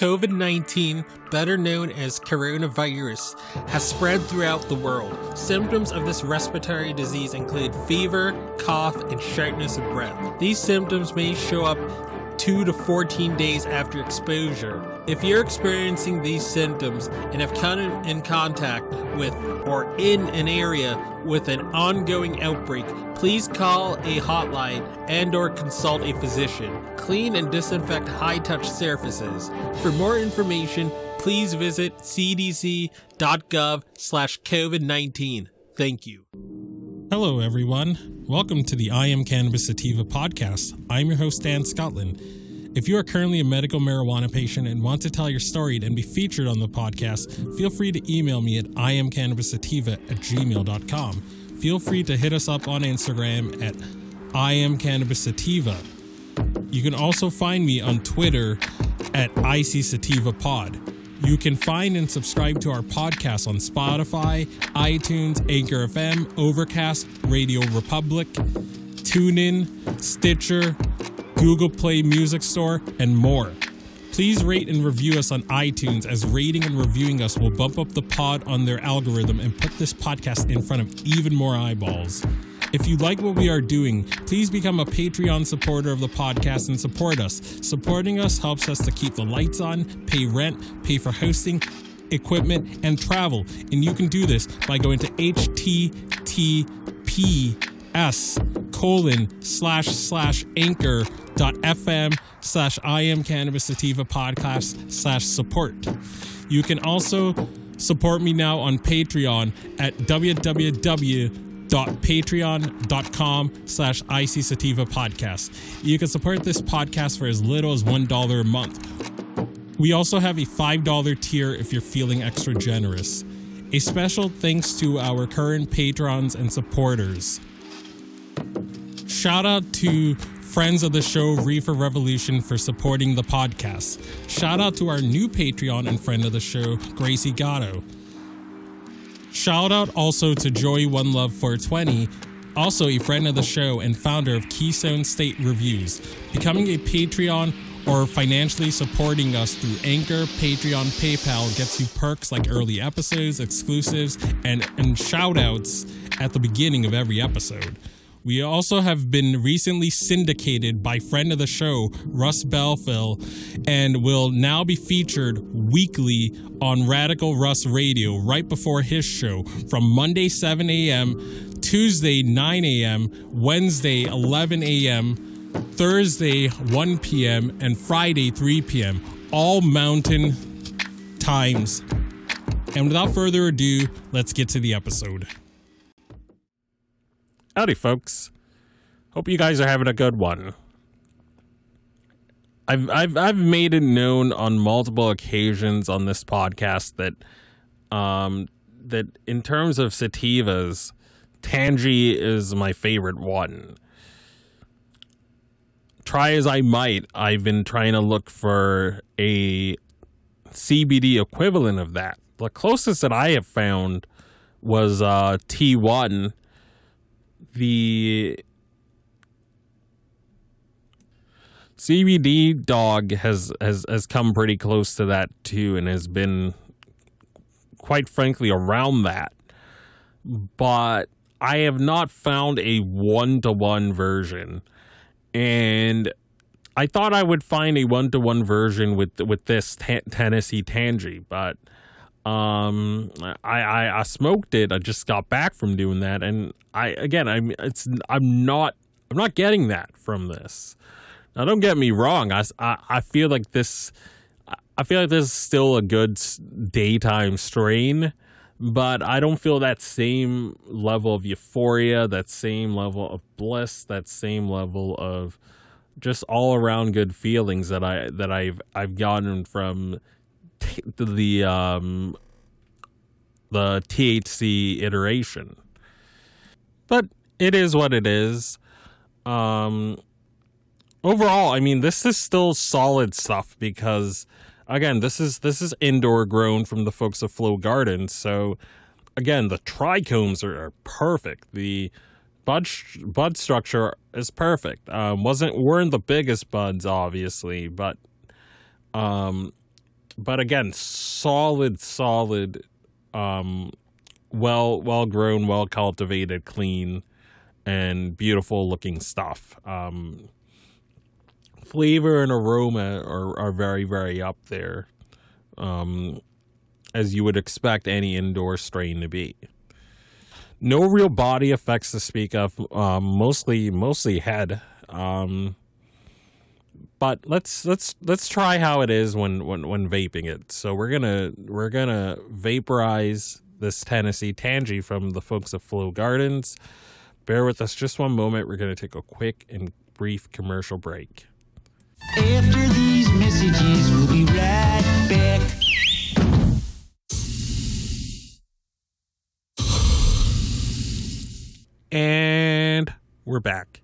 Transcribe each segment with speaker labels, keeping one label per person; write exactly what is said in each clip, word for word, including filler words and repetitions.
Speaker 1: COVID nineteen, better known as coronavirus, has spread throughout the world. Symptoms of this respiratory disease include fever, cough, and shortness of breath. These symptoms may show up two to fourteen days after exposure. If you're experiencing these symptoms and have come in contact with or in an area with an ongoing outbreak, please call a hotline and or consult a physician. Clean and disinfect high-touch surfaces. For more information, please visit c d c dot gov slash covid nineteen. Thank you.
Speaker 2: Hello, everyone. Welcome to the I Am Cannabis Sativa podcast. I'm your host, Dan Scotland. If you are currently a medical marijuana patient and want to tell your story and be featured on the podcast, feel free to email me at i am cannabis sativa at gmail dot com. Feel free to hit us up on Instagram at I Am Cannabis Sativa. You can also find me on Twitter at I C Sativa Pod. You can find and subscribe to our podcast on Spotify, iTunes, Anchor F M, Overcast, Radio Republic, TuneIn, Stitcher, Google Play Music Store, and more. Please rate and review us on iTunes, as rating and reviewing us will bump up the pod on their algorithm and put this podcast in front of even more eyeballs. If you like what we are doing, please become a Patreon supporter of the podcast and support us. Supporting us helps us to keep the lights on, pay rent, pay for hosting, equipment, and travel. And you can do this by going to https colon slash slash anchor dot fm slash I am cannabis sativa podcast slash support. You can also support me now on Patreon at www dot patreon dot com slash I C Sativa podcast. You can support this podcast for as little as one dollar a month. We also have a five dollar tier if you're feeling extra generous. A special thanks to our current patrons and supporters. Shout out to friends of the show Reefer Revolution for supporting the podcast. Shout out to our new Patreon and friend of the show, Gracie Gatto. Shout out also to Joey One Love four twenty, also a friend of the show and founder of Keystone State Reviews. Becoming a Patreon or financially supporting us through Anchor, Patreon, PayPal gets you perks like early episodes, exclusives, and, and shout outs at the beginning of every episode. We also have been recently syndicated by friend of the show, Russ Belfill, and will now be featured weekly on Radical Russ Radio right before his show from Monday seven a.m., Tuesday nine a.m., Wednesday eleven a.m., Thursday one p.m., and Friday three p.m., all mountain times. And without further ado, let's get to the episode. Howdy, folks. Hope you guys are having a good one. I've I've I've made it known on multiple occasions on this podcast that um that in terms of sativas, Tangie is my favorite one. Try as I might, I've been trying to look for a C B D equivalent of that. The closest that I have found was uh, T one. The C B D dog has, has has come pretty close to that too, and has been, quite frankly, around that. But I have not found a one-to-one version, and I thought I would find a one-to-one version with with this t- Tennessee Tangie, but um I, I I smoked it. I just got back from doing that, and I again I'm it's I'm not I'm not getting that from this. Now, don't get me wrong. I, I, I feel like this I feel like this is still a good daytime strain, but I don't feel that same level of euphoria, that same level of bliss, that same level of just all around good feelings that I that I've I've gotten from the um the T H C iteration. But it is what it is. Um overall, I mean, this is still solid stuff because again, this is this is indoor grown from the folks of Flow Gardens. So again, the trichomes are, are perfect. The bud bud structure is perfect. Um wasn't weren't the biggest buds, obviously, but um but again, solid, solid, um, well, well grown, well cultivated, clean, and beautiful looking stuff. Um, flavor and aroma are, are very, very up there, um, as you would expect any indoor strain to be. No real body effects to speak of, um, mostly mostly head. Um, but let's let's let's try how it is when, when, when vaping it. So we're gonna we're gonna vaporize this Tennessee Tangie from the folks at Flow Gardens. Bear with us just one moment. We're gonna take a quick and brief commercial break.
Speaker 3: After these messages, we'll be right back.
Speaker 2: And we're back.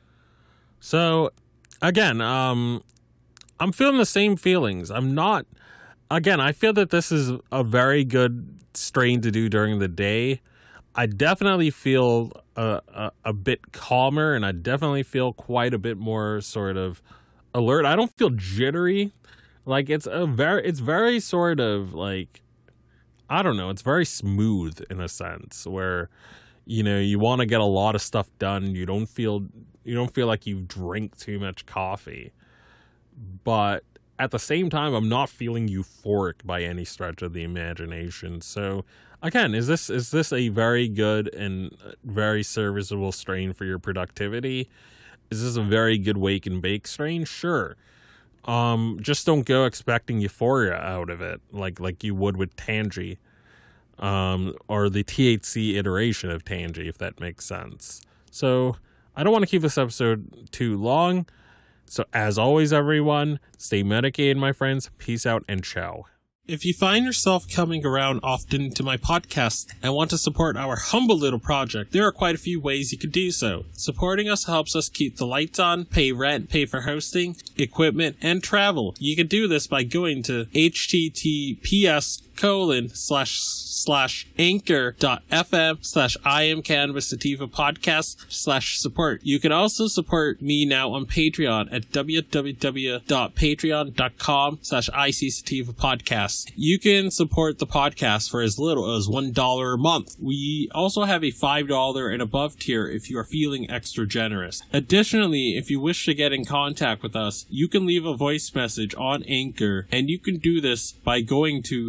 Speaker 2: So, again, um, I'm feeling the same feelings. I'm not, again, I feel that this is a very good strain to do during the day. I definitely feel a, a, a bit calmer, and I definitely feel quite a bit more sort of alert. I don't feel jittery. Like, it's a very, it's very sort of like, I don't know, it's very smooth in a sense where, you know, you want to get a lot of stuff done. You don't feel, you don't feel like you drink too much coffee, but at the same time, I'm not feeling euphoric by any stretch of the imagination. So again, is this, is this a very good and very serviceable strain for your productivity? Is this a very good wake and bake strain? Sure. Um, just don't go expecting euphoria out of it, like like you would with Tangie, um, or the T H C iteration of Tangie, if that makes sense. So I don't want to keep this episode too long. So as always, everyone, stay medicated, my friends. Peace out and ciao.
Speaker 1: If you find yourself coming around often to my podcast and want to support our humble little project, there are quite a few ways you could do so. Supporting us helps us keep the lights on, pay rent, pay for hosting, equipment, and travel. You can do this by going to https colon slash slash anchor dot fm slash I am Cannabis Sativa podcast slash support. You can also support me now on Patreon at www.patreon.com slash IC Sativa podcast. You can support the podcast for as little as one dollar a month. We also have a five dollars and above tier if you are feeling extra generous. Additionally, if you wish to get in contact with us, you can leave a voice message on Anchor, and you can do this by going to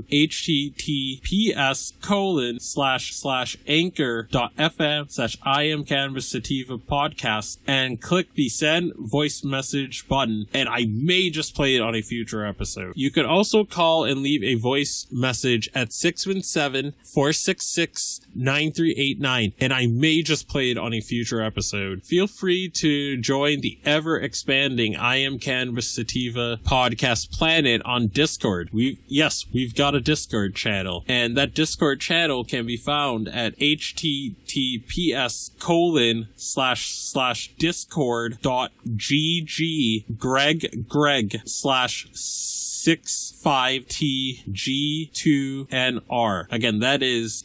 Speaker 1: https colon slash slash anchor dot fm slash I am Cannabis Sativa podcast and click the send voice message button, and I may just play it on a future episode. You can also call and leave a voice message at six one seven, four six six, nine three eight nine, and I may just play it on a future episode. Feel free to join the ever expanding I Am Cannabis Sativa podcast planet on Discord. We yes, we've got a Discord channel, and that Discord channel can be found at https colon slash slash discord dot gg greg greg slash six five T G two N R. Again, that is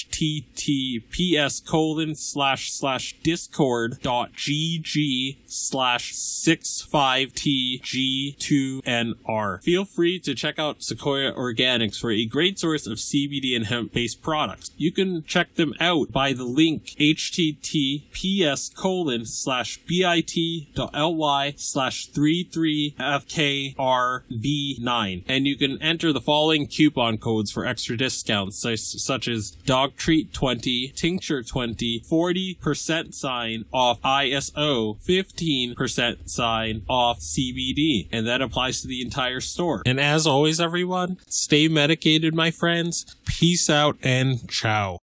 Speaker 1: https colon slash slash discord dot gg slash six five T G two N R. Feel free to check out Sequoia Organics for a great source of C B D and hemp-based products. You can check them out by the link https colon slash bit.ly slash three three F K R V nine, and you can enter the following coupon codes for extra discounts such, such as Dog Treat twenty, Tincture twenty, forty percent sign off I S O, fifteen percent sign off C B D, and that applies to the entire store. And as always, everyone, stay medicated, my friends. Peace out and ciao.